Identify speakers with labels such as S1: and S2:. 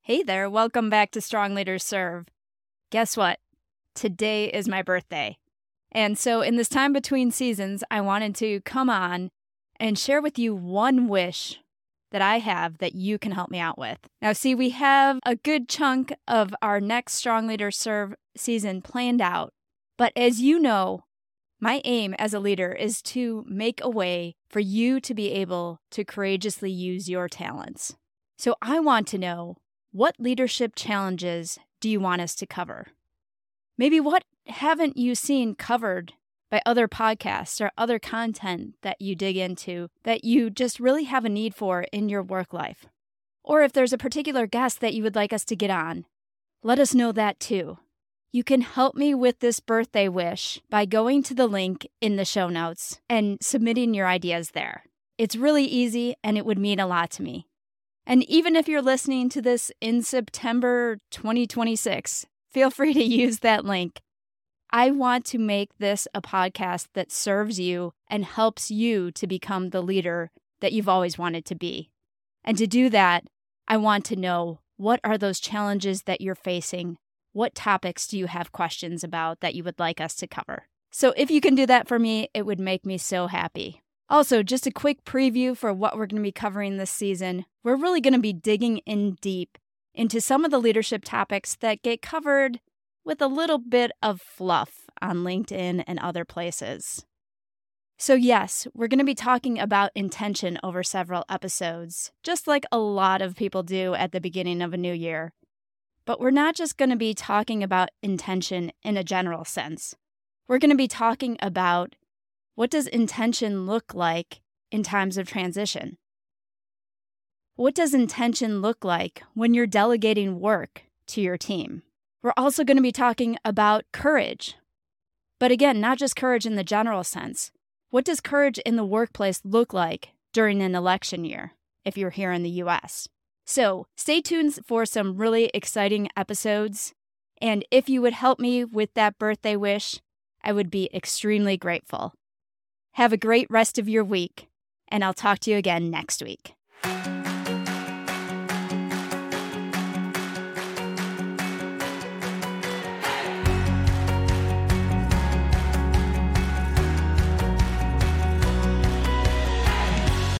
S1: Hey there, welcome back to Strong Leaders Serve. Guess what? Today is my birthday. And so in this time between seasons, I wanted to come on and share with you one wish that I have that you can help me out with. Now, see, we have a good chunk of our next Strong Leaders Serve season planned out. But as you know, my aim as a leader is to make a way for you to be able to courageously use your talents. So I want to know, what leadership challenges do you want us to cover? Maybe what haven't you seen covered by other podcasts or other content that you dig into that you just really have a need for in your work life? Or if there's a particular guest that you would like us to get on, let us know that too. You can help me with this birthday wish by going to the link in the show notes and submitting your ideas there. It's really easy and it would mean a lot to me. And even if you're listening to this in September 2026, feel free to use that link. I want to make this a podcast that serves you and helps you to become the leader that you've always wanted to be. And to do that, I want to know, what are those challenges that you're facing? What topics do you have questions about that you would like us to cover? So if you can do that for me, it would make me so happy. Also, just a quick preview for what we're going to be covering this season. We're really going to be digging in deep into some of the leadership topics that get covered with a little bit of fluff on LinkedIn and other places. So yes, we're going to be talking about intention over several episodes, just like a lot of people do at the beginning of a new year. But we're not just going to be talking about intention in a general sense. We're going to be talking about, what does intention look like in times of transition? What does intention look like when you're delegating work to your team? We're also going to be talking about courage. But again, not just courage in the general sense. What does courage in the workplace look like during an election year, if you're here in the US? So stay tuned for some really exciting episodes. And if you would help me with that birthday wish, I would be extremely grateful. Have a great rest of your week, and I'll talk to you again next week.